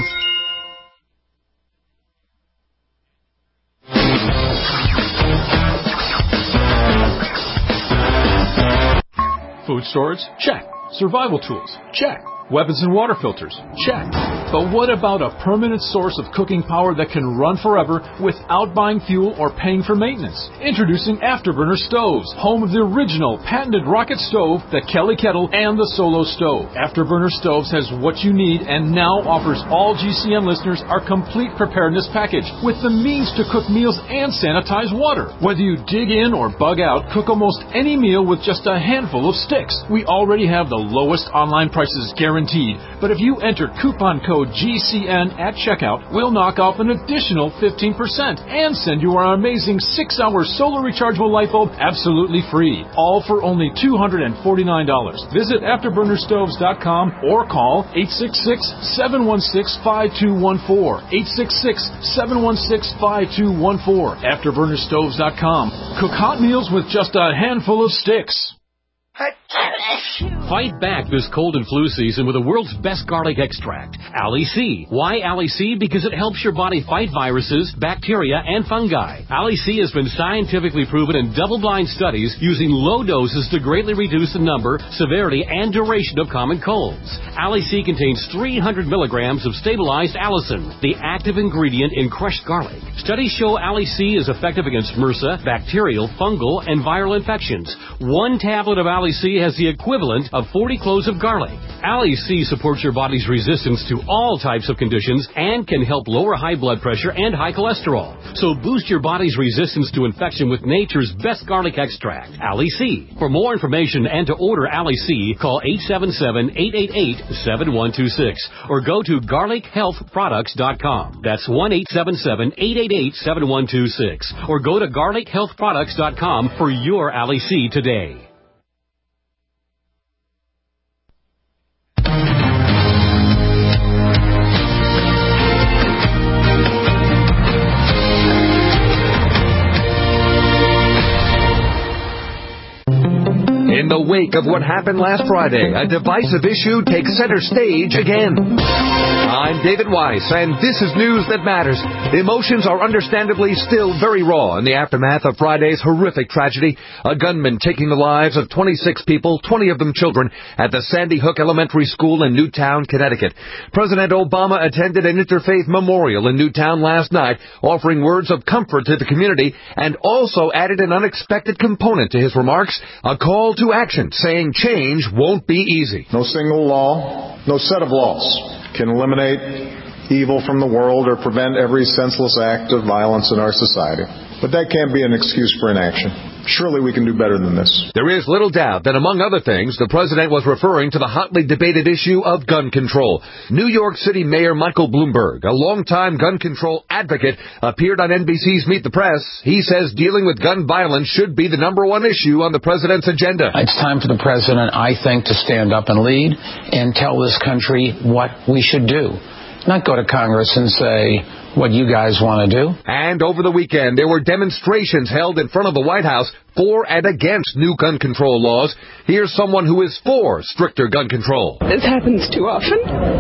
Food storage? Check. Survival tools? Check. Weapons and water filters? Check. But what about a permanent source of cooking power that can run forever without buying fuel or paying for maintenance? Introducing Afterburner Stoves, home of the original patented rocket stove, the Kelly Kettle, and the Solo Stove. Afterburner Stoves has what you need and now offers all G C N listeners our complete preparedness package with the means to cook meals and sanitize water. Whether you dig in or bug out, cook almost any meal with just a handful of sticks. We already have the lowest online prices guaranteed, but if you enter coupon code G C N at checkout, we'll knock off an additional fifteen percent and send you our amazing six hour solar rechargeable light bulb absolutely free. All for only two hundred forty-nine dollars. Visit afterburner stoves dot com or call eight six six, seven one six, five two one four. eight six six, seven one six, five two one four. afterburner stoves dot com. Cook hot meals with just a handful of sticks. Fight back this cold and flu season with the world's best garlic extract, Ali C. Why Ali C? Because it helps your body fight viruses, bacteria, and fungi. Ali C has been scientifically proven in double-blind studies using low doses to greatly reduce the number, severity, and duration of common colds. Ali C contains three hundred milligrams of stabilized allicin, the active ingredient in crushed garlic. Studies show Ali C is effective against MRSA, bacterial, fungal, and viral infections. One tablet of Ali C has the equivalent of forty cloves of garlic. Ali C supports your body's resistance to all types of conditions and can help lower high blood pressure and high cholesterol. So boost your body's resistance to infection with nature's best garlic extract, Ali C. For more information and to order Ali C, call eight seven seven, eight eight eight, seven one two six or go to garlic health products dot com. That's one eight seven seven, eight eight eight, seven one two six or go to garlic health products dot com for your Ali C today. In the wake of what happened last Friday, a divisive issue takes center stage again. I'm David Weiss, and this is News That Matters. Emotions are understandably still very raw in the aftermath of Friday's horrific tragedy, a gunman taking the lives of twenty-six people, twenty of them children, at the Sandy Hook Elementary School in Newtown, Connecticut. President Obama attended an interfaith memorial in Newtown last night, offering words of comfort to the community, and also added an unexpected component to his remarks, a call to action, saying change won't be easy. No single law, no set of laws can eliminate evil from the world or prevent every senseless act of violence in our society. But that can't be an excuse for inaction. Surely we can do better than this. There is little doubt that, among other things, the president was referring to the hotly debated issue of gun control. New York City Mayor Michael Bloomberg, a longtime gun control advocate, appeared on N B C's Meet the Press. He says dealing with gun violence should be the number one issue on the president's agenda. It's time for the president, I think, to stand up and lead and tell this country what we should do. Not go to Congress and say what you guys want to do. And over the weekend, there were demonstrations held in front of the White House for and against new gun control laws. Here's someone who is for stricter gun control. This happens too often.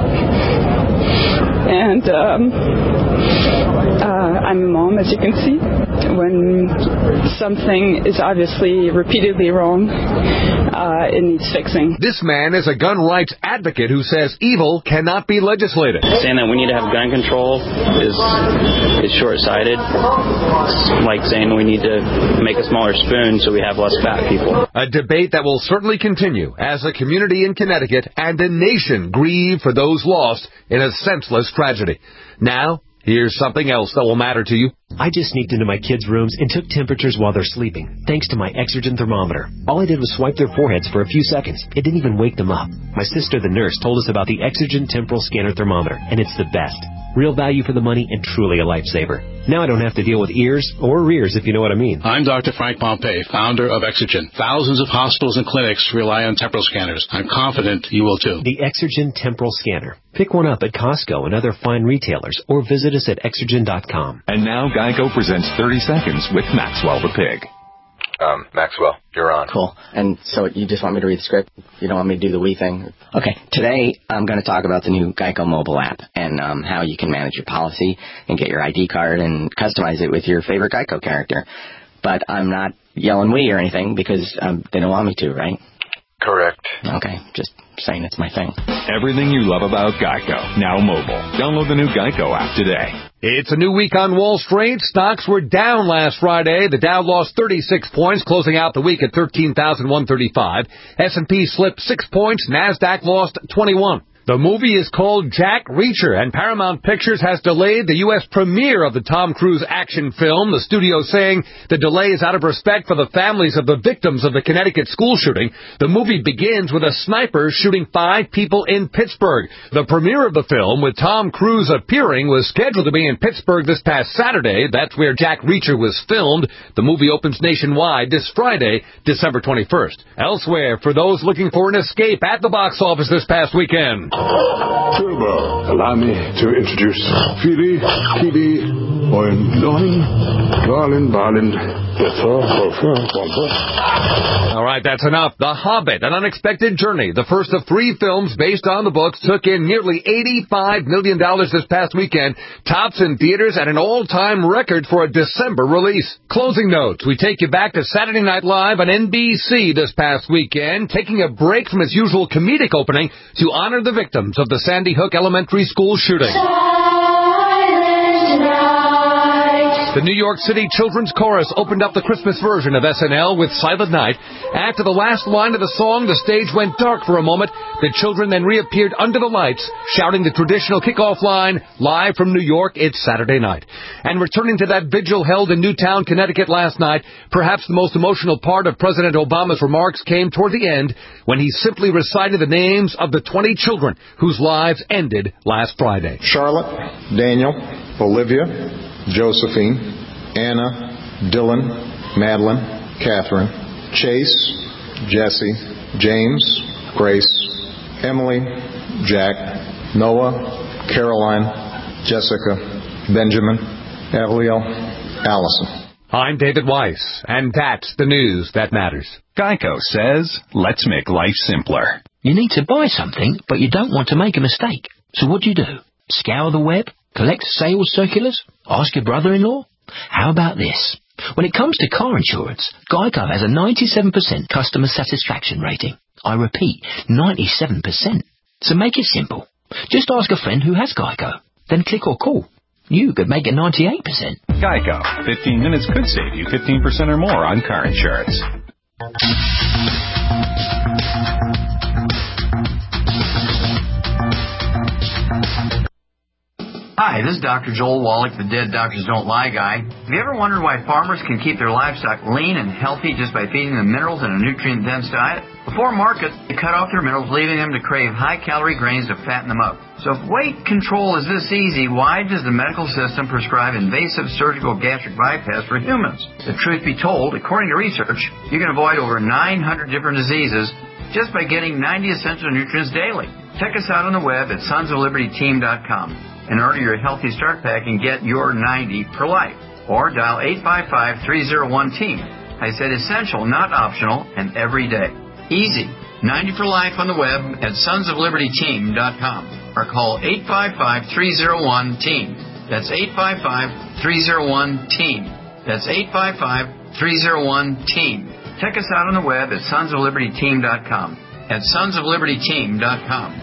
And um, uh, I'm a mom, as you can see. When something is obviously repeatedly wrong, uh, it needs fixing. This man is a gun rights advocate who says evil cannot be legislated. Saying that we need to have gun control is is short-sighted. It's like saying we need to make a smaller spoon so we have less fat people. A debate that will certainly continue as a community in Connecticut and a nation grieve for those lost in a senseless tragedy. Now, here's something else that will matter to you. I just sneaked into my kids' rooms and took temperatures while they're sleeping, thanks to my Exergen thermometer. All I did was swipe their foreheads for a few seconds. It didn't even wake them up. My sister, the nurse, told us about the Exergen temporal scanner thermometer, and it's the best. Real value for the money and truly a lifesaver. Now I don't have to deal with ears or rears, if you know what I mean. I'm Doctor Frank Pompey, founder of Exergen. Thousands of hospitals and clinics rely on temporal scanners. I'm confident you will too. The Exergen temporal scanner. Pick one up at Costco and other fine retailers, or visit us at exergen dot com. And now Geico presents thirty seconds with Maxwell the Pig. Um, Maxwell, you're on. Cool. And so you just want me to read the script? You don't want me to do the we thing? Okay. Today, I'm going to talk about the new Geico mobile app and um, how you can manage your policy and get your I D card and customize it with your favorite Geico character. But I'm not yelling we or anything because um, they don't want me to, right? Correct. Okay, just saying it's my thing. Everything you love about Geico, now mobile. Download the new Geico app today. It's a new week on Wall Street. Stocks were down last Friday. The Dow lost thirty-six points, closing out the week at thirteen thousand one hundred thirty-five. S and P slipped six points. NASDAQ lost twenty-one. The movie is called Jack Reacher, and Paramount Pictures has delayed the U S premiere of the Tom Cruise action film, the studio saying the delay is out of respect for the families of the victims of the Connecticut school shooting. The movie begins with a sniper shooting five people in Pittsburgh. The premiere of the film, with Tom Cruise appearing, was scheduled to be in Pittsburgh this past Saturday. That's where Jack Reacher was filmed. The movie opens nationwide this Friday, December twenty-first. Elsewhere, for those looking for an escape at the box office this past weekend. Turbo, allow me to introduce Philly, Kitty, Oin, Loin, Garland, Barland, All right, that's enough. The Hobbit, An Unexpected Journey, the first of three films based on the books, took in nearly eighty-five million dollars this past weekend, tops in theaters at an all-time record for a December release. Closing notes, we take you back to Saturday Night Live on N B C this past weekend, taking a break from its usual comedic opening to honor the victims of the Sandy Hook Elementary School shooting. The New York City Children's Chorus opened up the Christmas version of S N L with Silent Night. After the last line of the song, the stage went dark for a moment. The children then reappeared under the lights, shouting the traditional kickoff line, live from New York, it's Saturday night. And returning to that vigil held in Newtown, Connecticut last night, perhaps the most emotional part of President Obama's remarks came toward the end, when he simply recited the names of the twenty children whose lives ended last Friday. Charlotte, Daniel, Olivia, Josephine, Anna, Dylan, Madeline, Catherine, Chase, Jesse, James, Grace, Emily, Jack, Noah, Caroline, Jessica, Benjamin, Avril, Allison. I'm David Weiss, and that's the news that matters. Geico says, let's make life simpler. You need to buy something, but you don't want to make a mistake. So what do you do? Scour the web? Collect sales circulars? Ask your brother-in-law? How about this? When it comes to car insurance, Geico has a ninety-seven percent customer satisfaction rating. I repeat, ninety-seven percent. So make it simple. Just ask a friend who has Geico. Then click or call. You could make it ninety-eight percent. Geico. fifteen minutes could save you fifteen percent or more on car insurance. Hi, this is Doctor Joel Wallach, the Dead Doctors Don't Lie guy. Have you ever wondered why farmers can keep their livestock lean and healthy just by feeding them minerals and a nutrient-dense diet? Before market, they cut off their minerals, leaving them to crave high-calorie grains to fatten them up. So if weight control is this easy, why does the medical system prescribe invasive surgical gastric bypass for humans? The truth be told, according to research, you can avoid over nine hundred different diseases just by getting ninety essential nutrients daily. Check us out on the web at sons of liberty team dot com. And order your Healthy Start Pack and get your ninety per life. Or dial eight five five, three oh one, team. I said essential, not optional, and every day. Easy. ninety for life on the web at sons of liberty team dot com. Or call eight five five, three oh one, team. That's eight five five, three oh one, team. That's eight five five, three oh one, team. Check us out on the web at sons of liberty team dot com. At sons of liberty team dot com.